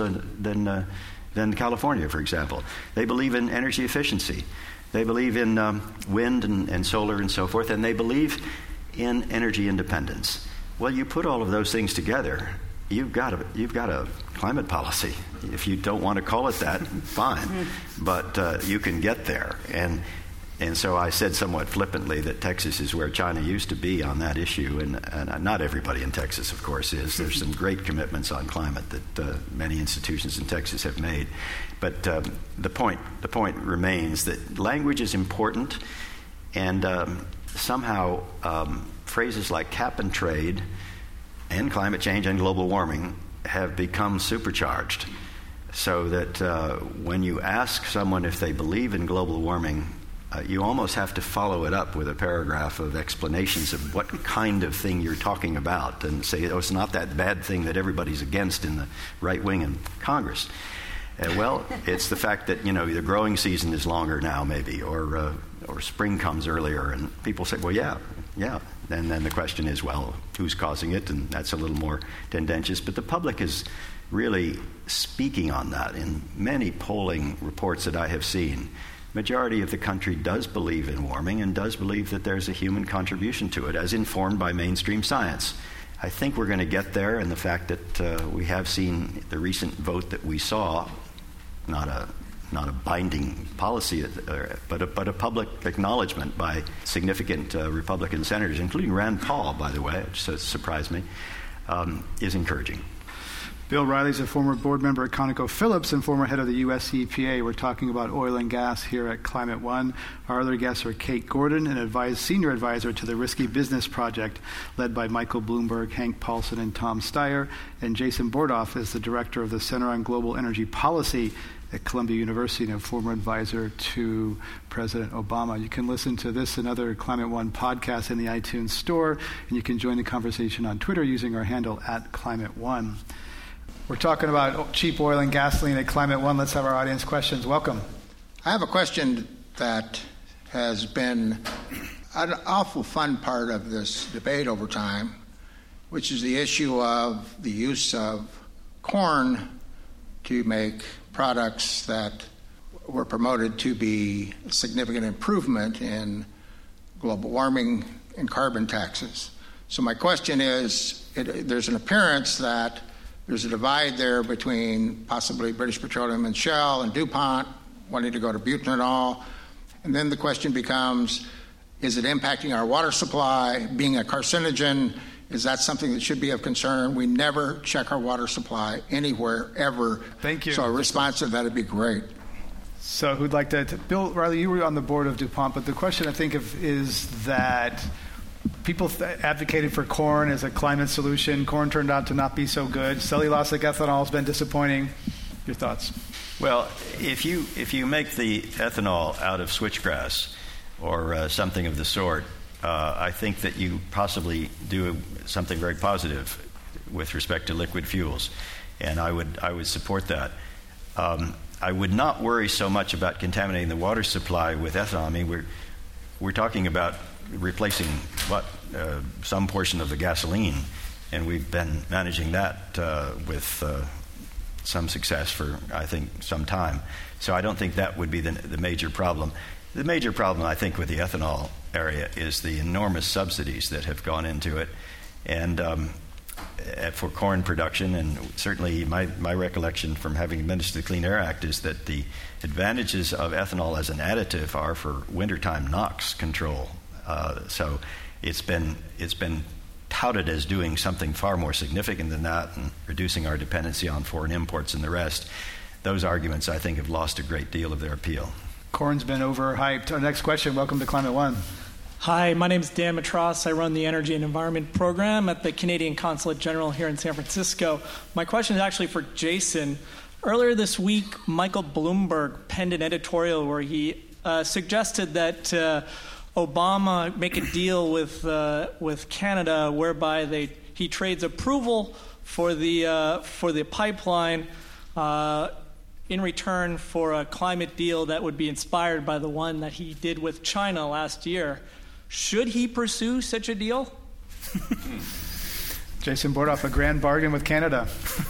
than California, for example. They believe in energy efficiency. They believe in wind and solar and so forth, and they believe in energy independence. Well, you put all of those things together, you've got a climate policy. If you don't want to call it that, fine, but you can get there. And so I said somewhat flippantly that Texas is where China used to be on that issue, and not everybody in Texas, of course, is. There's some great commitments on climate that many institutions in Texas have made. But the point remains that language is important, and somehow phrases like cap and trade and climate change and global warming have become supercharged, so that when you ask someone if they believe in global warming, you almost have to follow it up with a paragraph of explanations of what kind of thing you're talking about, and say, oh, it's not that bad thing that everybody's against in the right wing in Congress. Well, it's the fact that, the growing season is longer now, maybe, or spring comes earlier, and people say, well, yeah. And then the question is, well, who's causing it? And that's a little more tendentious. But the public is really speaking on that in many polling reports that I have seen. Majority of the country does believe in warming and does believe that there's a human contribution to it, as informed by mainstream science. I think we're going to get there, and the fact that we have seen the recent vote that we saw, not not a binding policy, but a public acknowledgement by significant Republican senators, including Rand Paul, by the way, which surprised me, is encouraging. Bill Riley is a former board member at ConocoPhillips and former head of the U.S. EPA. We're talking about oil and gas here at Climate One. Our other guests are Kate Gordon, an senior advisor to the Risky Business Project, led by Michael Bloomberg, Hank Paulson, and Tom Steyer, and Jason Bordoff is the director of the Center on Global Energy Policy at Columbia University and a former advisor to President Obama. You can listen to this and other Climate One podcasts in the iTunes Store, and you can join the conversation on Twitter using our handle @Climate1. We're talking about cheap oil and gasoline at Climate One. Let's have our audience questions. Welcome. I have a question that has been an awful fun part of this debate over time, which is the issue of the use of corn to make products that were promoted to be a significant improvement in global warming and carbon taxes. So my question is, there's an appearance that there's a divide there between possibly British Petroleum and Shell and DuPont wanting to go to butanol. And then the question becomes, is it impacting our water supply, being a carcinogen? Is that something that should be of concern? We never check our water supply anywhere, ever. Thank you. So a response to that would be great. So who'd like to Bill Riley, you were on the board of DuPont, but the question I think is that people advocated for corn as a climate solution. Corn turned out to not be so good. Cellulosic ethanol has been disappointing. Your thoughts? Well, if you make the ethanol out of switchgrass or something of the sort, I think that you possibly do something very positive with respect to liquid fuels, and I would support that. I would not worry so much about contaminating the water supply with ethanol. I mean, we're talking about replacing some portion of the gasoline, and we've been managing that with some success for, I think, some time. So I don't think that would be the major problem. The major problem, I think, with the ethanol area is the enormous subsidies that have gone into it, and for corn production. And certainly my recollection from having administered the Clean Air Act is that the advantages of ethanol as an additive are for wintertime NOx control. So it's been touted as doing something far more significant than that and reducing our dependency on foreign imports and the rest. Those arguments, I think, have lost a great deal of their appeal. Corn's been overhyped. Our next question. Welcome to Climate One. Hi, my name is Dan Matras. I run the Energy and Environment Program at the Canadian Consulate General here in San Francisco. My question is actually for Jason. Earlier this week, Michael Bloomberg penned an editorial where he suggested that Obama make a deal with Canada whereby he trades approval for the pipeline in return for a climate deal that would be inspired by the one that he did with China last year. Should he pursue such a deal? Jason Bordoff, a grand bargain with Canada.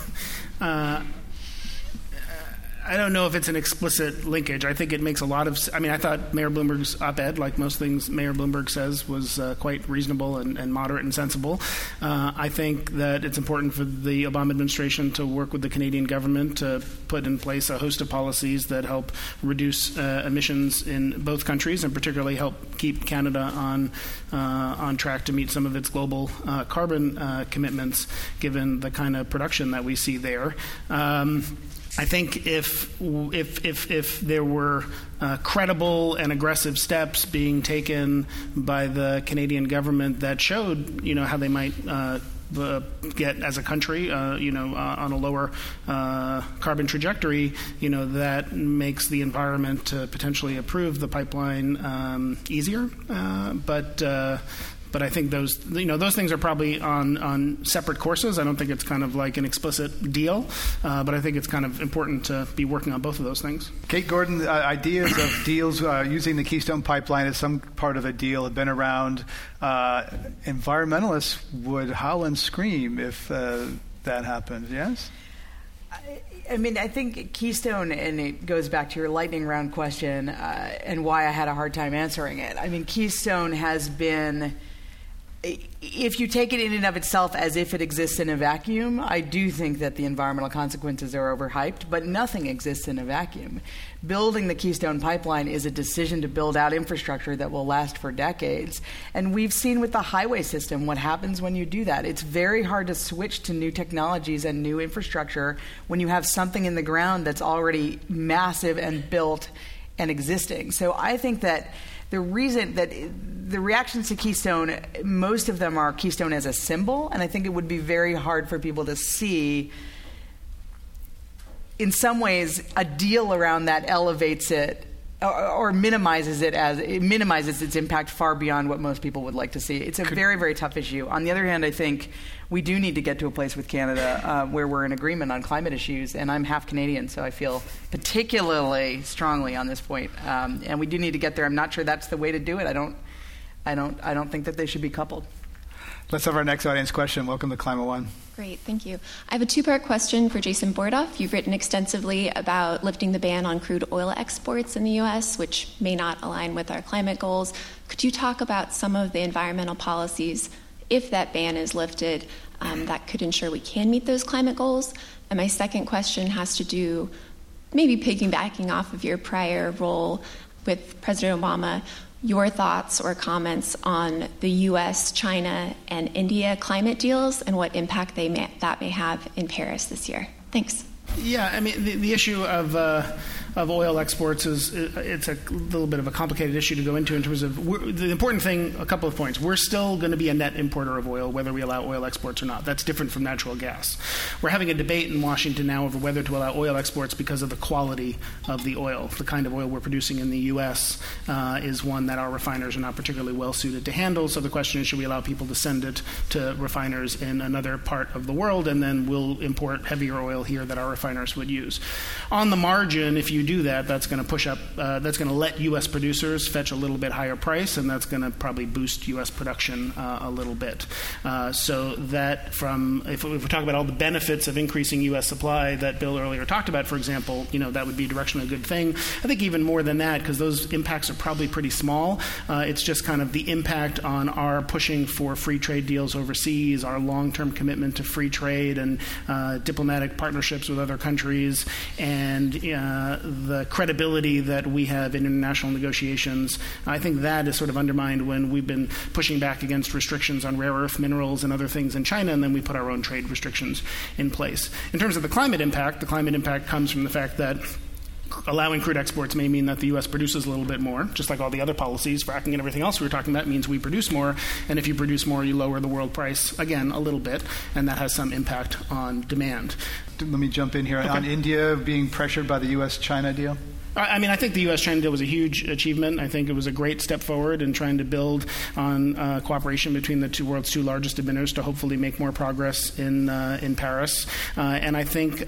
I don't know if it's an explicit linkage. I think it makes a lot of I mean, I thought Mayor Bloomberg's op-ed, like most things Mayor Bloomberg says, was quite reasonable and moderate and sensible. I think that it's important for the Obama administration to work with the Canadian government to put in place a host of policies that help reduce emissions in both countries and particularly help keep Canada on track to meet some of its global carbon commitments, given the kind of production that we see there. I think if there were credible and aggressive steps being taken by the Canadian government that showed, how they might get as a country, on a lower carbon trajectory, that makes the environment to potentially approve the pipeline easier. But I think those things are probably on separate courses. I don't think it's kind of like an explicit deal, but I think it's kind of important to be working on both of those things. Kate Gordon, ideas of deals using the Keystone Pipeline as some part of a deal have been around. Environmentalists would howl and scream if that happened, yes? I mean, I think Keystone, and it goes back to your lightning round question and why I had a hard time answering it. I mean, Keystone has been if you take it in and of itself as if it exists in a vacuum, I do think that the environmental consequences are overhyped, but nothing exists in a vacuum. Building the Keystone Pipeline is a decision to build out infrastructure that will last for decades. And we've seen with the highway system what happens when you do that. It's very hard to switch to new technologies and new infrastructure when you have something in the ground that's already massive and built and existing. So I think that the reason that the reactions to Keystone, most of them are Keystone as a symbol, and I think it would be very hard for people to see, in some ways, a deal around that elevates it or minimizes its impact far beyond what most people would like to see. It's a very, very tough issue. On the other hand, I think we do need to get to a place with Canada where we're in agreement on climate issues, and I'm half Canadian, so I feel particularly strongly on this point. And we do need to get there. I'm not sure that's the way to do it. I don't think that they should be coupled. Let's have our next audience question. Welcome to Climate One. Great, thank you. I have a two-part question for Jason Bordoff. You've written extensively about lifting the ban on crude oil exports in the U.S., which may not align with our climate goals. Could you talk about some of the environmental policies, if that ban is lifted, that could ensure we can meet those climate goals? And my second question has to do, maybe piggybacking off of your prior role with President Obama, your thoughts or comments on the U.S., China, and India climate deals and what impact that may have in Paris this year. Thanks. Yeah, I mean, the issue of oil exports it's a little bit of a complicated issue to go into in terms of the important thing, a couple of points. We're still going to be a net importer of oil, whether we allow oil exports or not. That's different from natural gas. We're having a debate in Washington now over whether to allow oil exports because of the quality of the oil. The kind of oil we're producing in the U.S. Is one that our refiners are not particularly well suited to handle. So the question is, should we allow people to send it to refiners in another part of the world, and then we'll import heavier oil here that our refiners would use. On the margin, if you do that, that's going to push up, that's going to let U.S. producers fetch a little bit higher price, and that's going to probably boost U.S. production a little bit. So that if we talk about all the benefits of increasing U.S. supply that Bill earlier talked about, for example, that would be directionally a good thing. I think even more than that, because those impacts are probably pretty small, it's just kind of the impact on our pushing for free trade deals overseas, our long-term commitment to free trade and diplomatic partnerships with other countries, and the credibility that we have in international negotiations. I think that is sort of undermined when we've been pushing back against restrictions on rare earth minerals and other things in China, and then we put our own trade restrictions in place. In terms of the climate impact comes from the fact that allowing crude exports may mean that the U.S. produces a little bit more, just like all the other policies, fracking and everything else we were talking about means we produce more, and if you produce more, you lower the world price, again, a little bit, and that has some impact on demand. Let me jump in here. Okay. On India being pressured by the U.S.-China deal? I mean, I think the U.S.-China deal was a huge achievement. I think it was a great step forward in trying to build on cooperation between the world's two largest emitters to hopefully make more progress in Paris. And I think,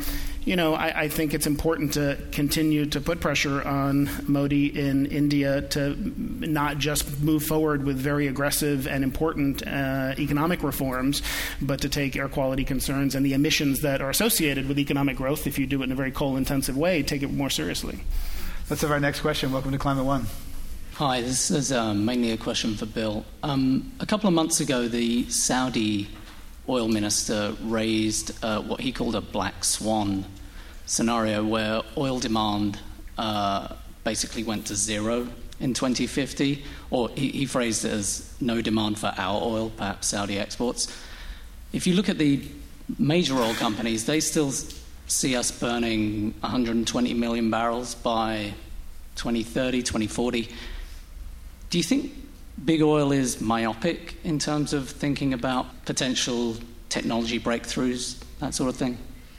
I think it's important to continue to put pressure on Modi in India to not just move forward with very aggressive and important economic reforms, but to take air quality concerns and the emissions that are associated with economic growth, if you do it in a very coal-intensive way, take it more seriously. Let's have our next question. Welcome to Climate One. Hi, this is mainly a question for Bill. A couple of months ago, the Saudi oil minister raised what he called a black swan scenario where oil demand basically went to zero in 2050, or he phrased it as no demand for our oil, perhaps Saudi exports. If you look at the major oil companies, they still see us burning 120 million barrels by 2030, 2040. Do you think big oil is myopic in terms of thinking about potential technology breakthroughs, that sort of thing?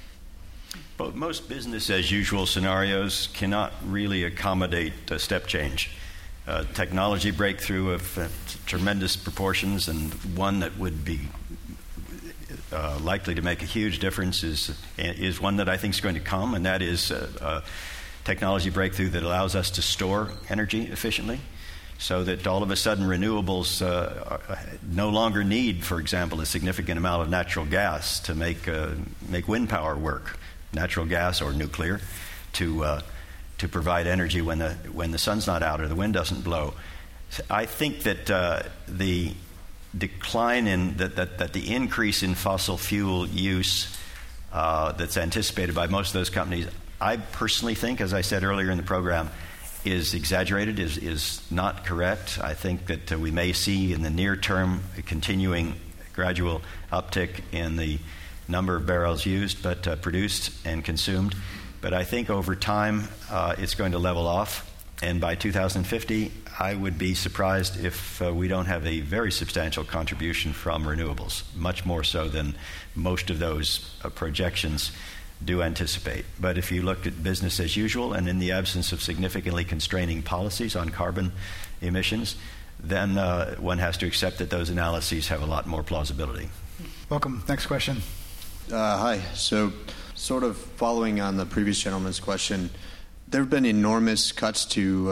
But most business-as-usual scenarios cannot really accommodate a step change. Technology breakthrough of tremendous proportions, and one that would be likely to make a huge difference is one that I think is going to come, and that is a technology breakthrough that allows us to store energy efficiently, so that all of a sudden renewables no longer need, for example, a significant amount of natural gas to make wind power work, natural gas or nuclear, to provide energy when the sun's not out or the wind doesn't blow. I think that the decline in that the increase in fossil fuel use that's anticipated by most of those companies, I personally think, as I said earlier in the program, is exaggerated, is not correct. I think that we may see in the near term a continuing gradual uptick in the number of barrels used, but produced and consumed. But I think over time it's going to level off. And by 2050, I would be surprised if we don't have a very substantial contribution from renewables, much more so than most of those projections do anticipate. But if you look at business as usual and in the absence of significantly constraining policies on carbon emissions, then one has to accept that those analyses have a lot more plausibility. Welcome. Next question. Hi. So sort of following on the previous gentleman's question, there have been enormous cuts to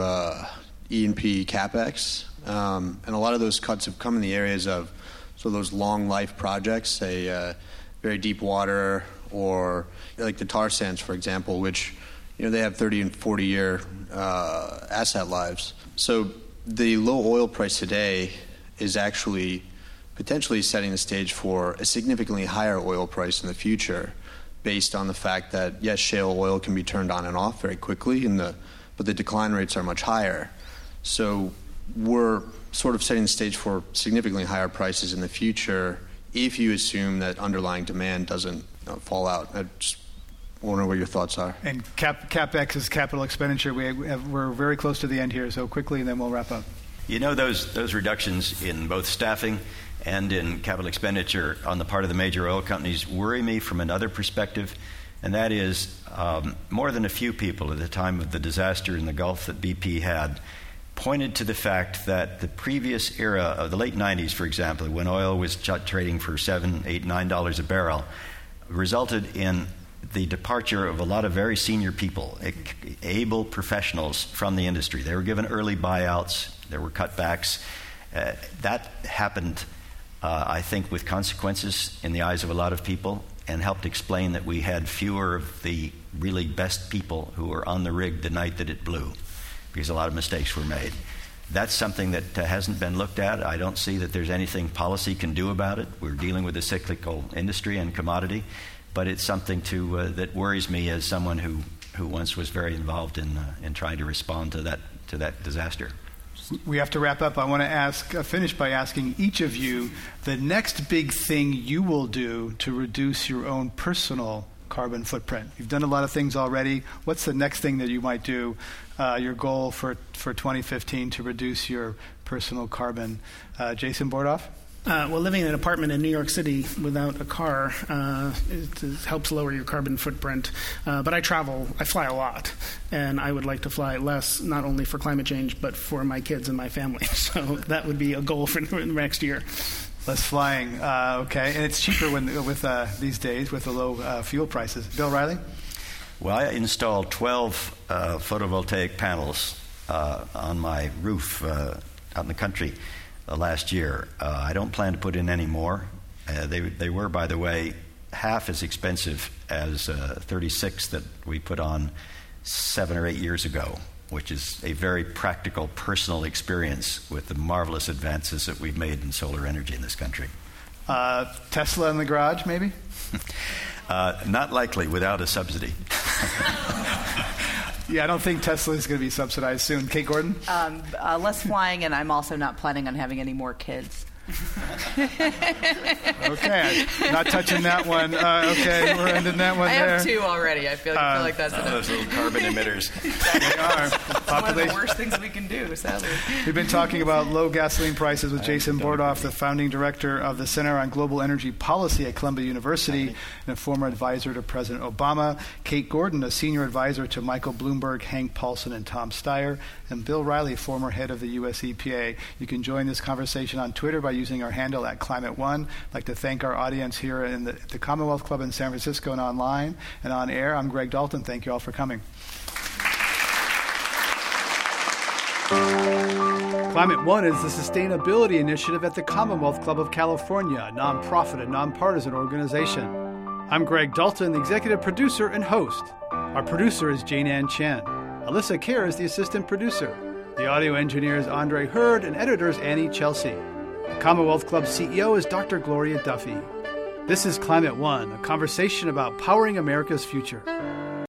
E&P CapEx, and a lot of those cuts have come in the areas of those long life projects, say very deep water, or like the tar sands, for example, which they have 30 and 40 year asset lives. So the low oil price today is actually potentially setting the stage for a significantly higher oil price in the future, based on the fact that, yes, shale oil can be turned on and off very quickly, but the decline rates are much higher. So we're sort of setting the stage for significantly higher prices in the future if you assume that underlying demand doesn't fall out. I just wonder what your thoughts are. And CapEx is capital expenditure. We're very close to the end here, so quickly, and then we'll wrap up. Those reductions in both staffing and in capital expenditure on the part of the major oil companies worry me from another perspective, and that is more than a few people at the time of the disaster in the Gulf that BP had pointed to the fact that the previous era of the late 90s, for example, when oil was trading for $7, $8, $9 a barrel, resulted in the departure of a lot of very senior people, able professionals from the industry. They were given early buyouts, there were cutbacks. That happened, I think, with consequences in the eyes of a lot of people, and helped explain that we had fewer of the really best people who were on the rig the night that it blew, because a lot of mistakes were made. That's something that hasn't been looked at. I don't see that there's anything policy can do about it. We're dealing with a cyclical industry and commodity, but it's something that worries me as someone who once was very involved in trying to respond to that disaster. We have to wrap up. I want to finish by asking each of you the next big thing you will do to reduce your own personal carbon footprint. You've done a lot of things already. What's the next thing that you might do, your goal for 2015 to reduce your personal carbon? Jason Bordoff? Well, living in an apartment in New York City without a car it helps lower your carbon footprint. But I fly a lot, and I would like to fly less, not only for climate change, but for my kids and my family. So that would be a goal for next year. Less flying, okay. And it's cheaper with these days with the low fuel prices. Bill Riley? Well, I installed 12 photovoltaic panels on my roof out in the country last year. I don't plan to put in any more. They were, by the way, half as expensive as 36 that we put on 7 or 8 years ago, which is a very practical, personal experience with the marvelous advances that we've made in solar energy in this country. Tesla in the garage, maybe? Not likely without a subsidy. Yeah, I don't think Tesla is going to be subsidized soon. Kate Gordon? Less flying, and I'm also not planning on having any more kids. Okay, not touching that one. Okay, we're ending that one there. I have 2 already. I feel like that's enough. Those little carbon emitters. They are. It's one of the worst things we can do, sadly. We've been talking about low gasoline prices with Jason Bordoff, the founding director of the Center on Global Energy Policy at Columbia University and a former advisor to President Obama. Kate Gordon, a senior advisor to Michael Bloomberg, Hank Paulson, and Tom Steyer. And Bill Riley, former head of the U.S. EPA. You can join this conversation on Twitter by using our handle at Climate One. I'd like to thank our audience here in the Commonwealth Club in San Francisco and online and on air. I'm Greg Dalton. Thank you all for coming. Climate One is the sustainability initiative at the Commonwealth Club of California, a nonprofit and nonpartisan organization. I'm Greg Dalton, the executive producer and host. Our producer is Jane Ann Chen. Alyssa Kerr is the assistant producer. The audio engineer is Andre Hurd, and editor is Annie Chelsea. The Commonwealth Club CEO is Dr. Gloria Duffy. This is Climate One, a conversation about powering America's future.